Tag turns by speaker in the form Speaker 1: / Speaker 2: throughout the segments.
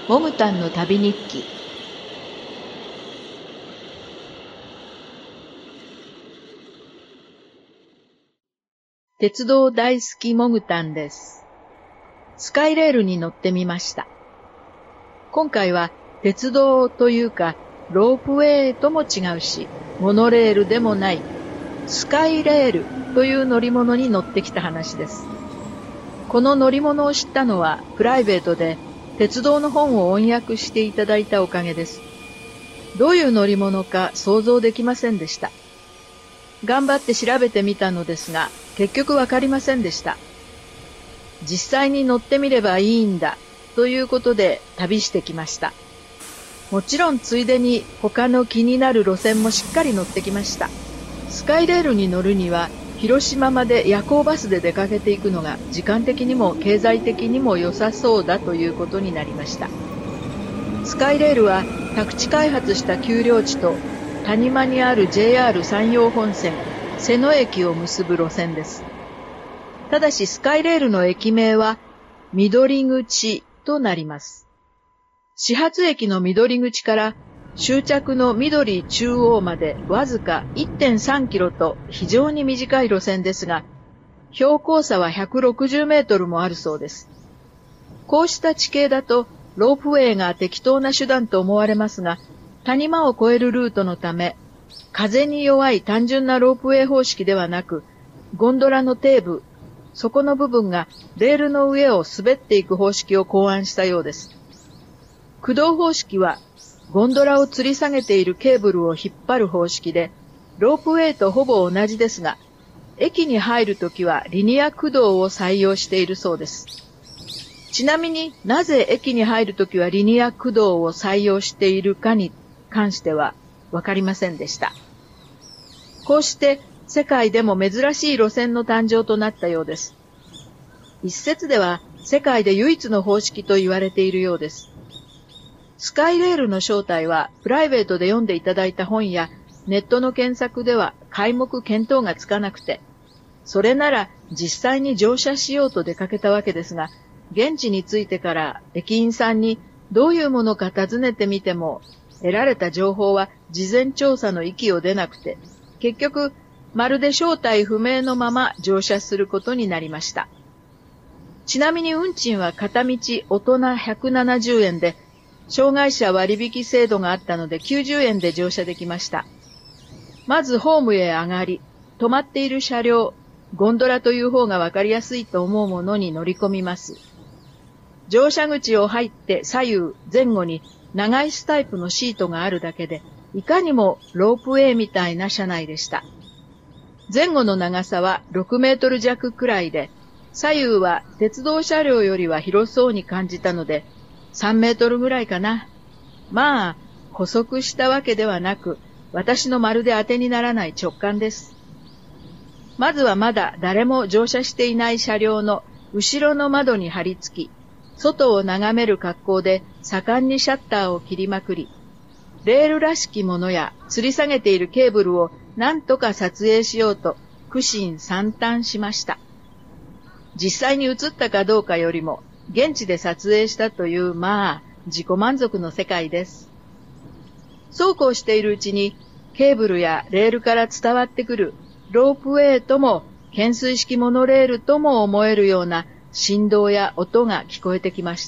Speaker 1: モグタンの旅日記。鉄道大好きモグタンです。スカイレールに乗ってみました。今回は鉄道というかロープウェイとも違うし、モノレールでもないスカイレールという乗り物に乗ってきた話です。この乗り物を知ったのはプライベートで鉄道の本を翻訳していただいたおかげです。どういう乗り物か想像できませんでした。頑張って調べてみたのですが、結局わかりませんでした。実際に乗ってみればいいんだということで旅してきました。もちろんついでに他の気になる路線もしっかり乗ってきました。スカイレールに乗るには広島まで夜行バスで出かけていくのが時間的にも経済的にも良さそうだということになりました。スカイレールは宅地開発した丘陵地と谷間にある JR 山陽本線瀬野駅を結ぶ路線です。ただしスカイレールの駅名は緑口となります。始発駅の緑口から終着の緑中央までわずか 1.3 キロと非常に短い路線ですが、標高差は160メートルもあるそうです。こうした地形だとロープウェイが適当な手段と思われますが、谷間を越えるルートのため、風に弱い単純なロープウェイ方式ではなく、ゴンドラの底部、底の部分がレールの上を滑っていく方式を考案したようです。駆動方式は、ゴンドラを吊り下げているケーブルを引っ張る方式で、ロープウェイとほぼ同じですが、駅に入るときはリニア駆動を採用しているそうです。ちなみになぜ駅に入るときはリニア駆動を採用しているかに関してはわかりませんでした。こうして世界でも珍しい路線の誕生となったようです。一説では世界で唯一の方式と言われているようです。スカイレールの正体はプライベートで読んでいただいた本やネットの検索では皆目見当がつかなくて、それなら実際に乗車しようと出かけたわけですが、現地に着いてから駅員さんにどういうものか尋ねてみても、得られた情報は事前調査の域を出なくて、結局まるで正体不明のまま乗車することになりました。ちなみに運賃は片道大人170円で、障害者割引制度があったので90円で乗車できました。まずホームへ上がり、止まっている車両、ゴンドラという方がわかりやすいと思うものに乗り込みます。乗車口を入って左右前後に長いスタイプのシートがあるだけで、いかにもロープウェイみたいな車内でした。前後の長さは6メートル弱くらいで、左右は鉄道車両よりは広そうに感じたので、3メートルぐらいかな。まあ、補足したわけではなく、私のまるで当てにならない直感です。まずはまだ誰も乗車していない車両の後ろの窓に張り付き、外を眺める格好で盛んにシャッターを切りまくり、レールらしきものや吊り下げているケーブルを何とか撮影しようと苦心惨憺しました。実際に映ったかどうかよりも、現地で撮影したという、自己満足の世界です。そうこうしているうちに、ケーブルやレールから伝わってくるロープウェイとも懸垂式モノレールとも思えるような振動や音が聞こえてきました。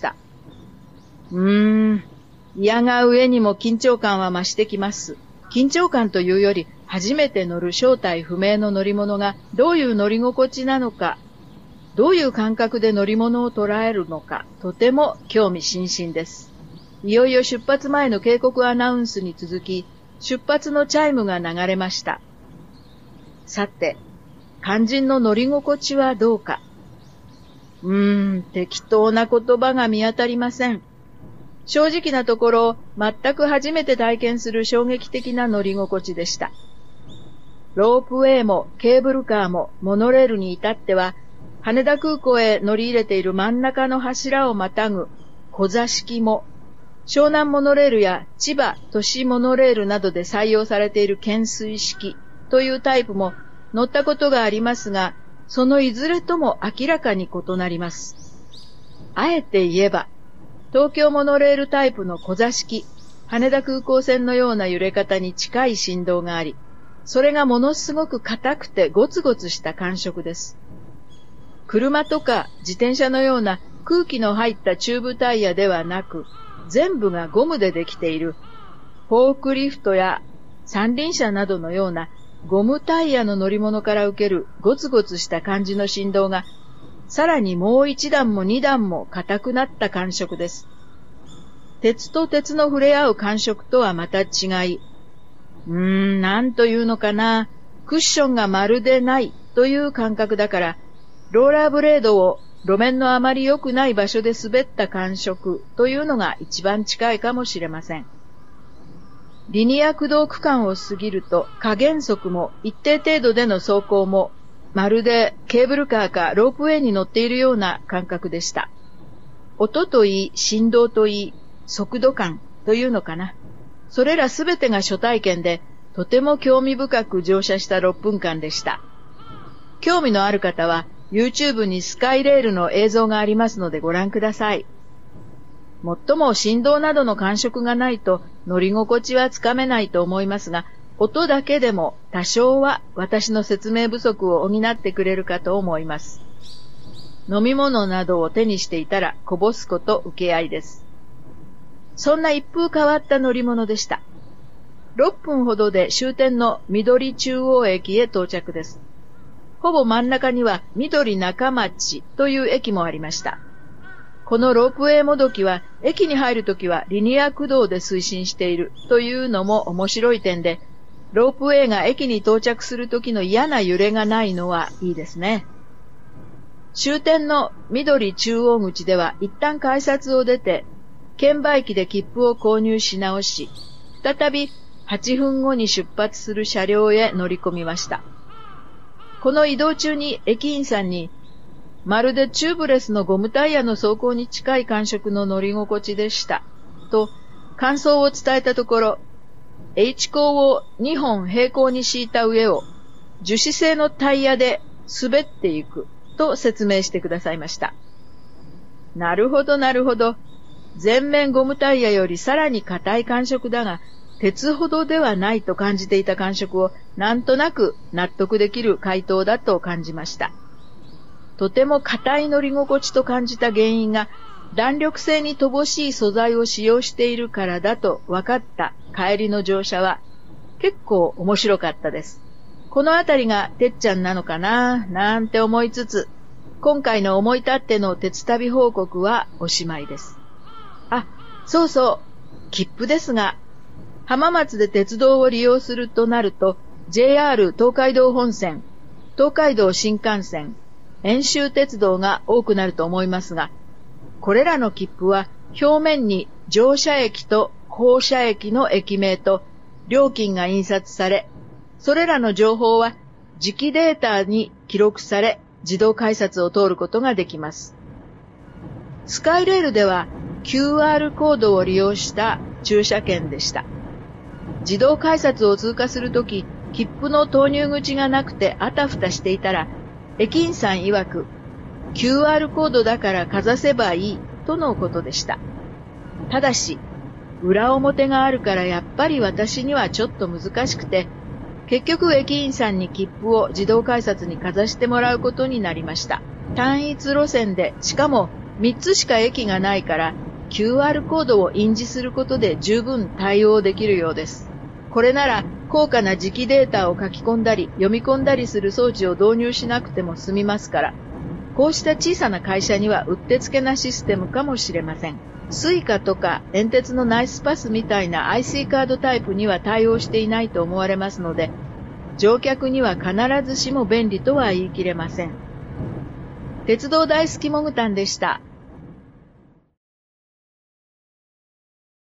Speaker 1: いやが上にも緊張感は増してきます。緊張感というより、初めて乗る正体不明の乗り物がどういう乗り心地なのか、どういう感覚で乗り物を捉えるのか、とても興味津々です。いよいよ出発前の警告アナウンスに続き、出発のチャイムが流れました。さて、肝心の乗り心地はどうか。適当な言葉が見当たりません。正直なところ、全く初めて体験する衝撃的な乗り心地でした。ロープウェイもケーブルカーもモノレールに至っては、羽田空港へ乗り入れている真ん中の柱をまたぐ小座式も、湘南モノレールや千葉都市モノレールなどで採用されている懸垂式というタイプも乗ったことがありますが、そのいずれとも明らかに異なります。あえて言えば、 東京モノレールタイプの小座式、羽田空港線のような揺れ方に近い振動があり、それがものすごく硬くてゴツゴツした感触です。車とか自転車のような空気の入ったチューブタイヤではなく、全部がゴムでできている、フォークリフトや三輪車などのようなゴムタイヤの乗り物から受けるゴツゴツした感じの振動が、さらにもう一段も二段も硬くなった感触です。鉄と鉄の触れ合う感触とはまた違い、なんというのかな、クッションがまるでないという感覚だから、ローラーブレードを路面のあまり良くない場所で滑った感触というのが一番近いかもしれません。リニア駆動区間を過ぎると加減速も一定程度での走行もまるでケーブルカーかロープウェイに乗っているような感覚でした。音といい、振動といい、速度感というのかな。それらすべてが初体験でとても興味深く乗車した6分間でした。興味のある方は YouTube にスカイレールの映像がありますのでご覧ください。もっとも振動などの感触がないと乗り心地はつかめないと思いますが、音だけでも多少は私の説明不足を補ってくれるかと思います。飲み物などを手にしていたらこぼすこと受け合いです。そんな一風変わった乗り物でした。6分ほどで終点の緑中央駅へ到着です。ほぼ真ん中には緑中町という駅もありました。このロープウェイもどきは駅に入るときはリニア駆動で推進しているというのも面白い点で、ロープウェイが駅に到着するときの嫌な揺れがないのはいいですね。終点の緑中央口では一旦改札を出て、券売機で切符を購入し直し、再び8分後に出発する車両へ乗り込みました。この移動中に駅員さんに、まるでチューブレスのゴムタイヤの走行に近い感触の乗り心地でした。と、感想を伝えたところ、H 鋼を2本平行に敷いた上を樹脂製のタイヤで滑っていくと説明してくださいました。なるほどなるほど。全面ゴムタイヤよりさらに硬い感触だが、鉄ほどではないと感じていた感触をなんとなく納得できる回答だと感じました。とても硬い乗り心地と感じた原因が弾力性に乏しい素材を使用しているからだと分かった帰りの乗車は結構面白かったです。このあたりがてっちゃんなのかななんて思いつつ、今回の思い立っての鉄旅報告はおしまいです。あ、そうそう、切符ですが、浜松で鉄道を利用するとなると JR 東海道本線、東海道新幹線、遠州鉄道が多くなると思いますが、これらの切符は表面に乗車駅と降車駅の駅名と料金が印刷され、それらの情報は磁気データに記録され、自動改札を通ることができます。スカイレールでは QR コードを利用した駐車券でした。自動改札を通過するとき、切符の投入口がなくてあたふたしていたら、駅員さん曰く、QR コードだからかざせばいいとのことでした。ただし、裏表があるからやっぱり私にはちょっと難しくて、結局駅員さんに切符を自動改札にかざしてもらうことになりました。単一路線で、しかも3つしか駅がないから、QR コードを印字することで十分対応できるようです。これなら高価な磁気データを書き込んだり読み込んだりする装置を導入しなくても済みますから、こうした小さな会社にはうってつけなシステムかもしれません。スイカとか電鉄のナイスパスみたいな IC カードタイプには対応していないと思われますので、乗客には必ずしも便利とは言い切れません。鉄道大好きモグタンでした。